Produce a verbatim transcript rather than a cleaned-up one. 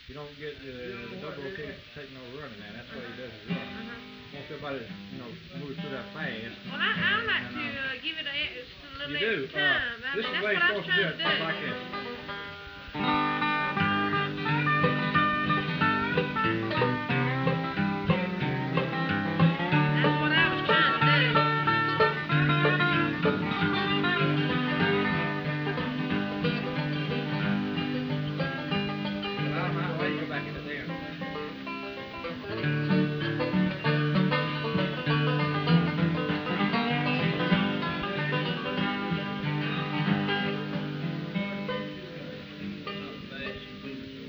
You don't get the, the double take, take no running, man. That's what he does is run. Uh-huh. Wants everybody, you know, move through that fast. Well, I, I like And to uh, uh, give it a, just a little you do. extra Uh, time. I this mean, is the that's way what it's I was supposed to do trying it, to just do. like this.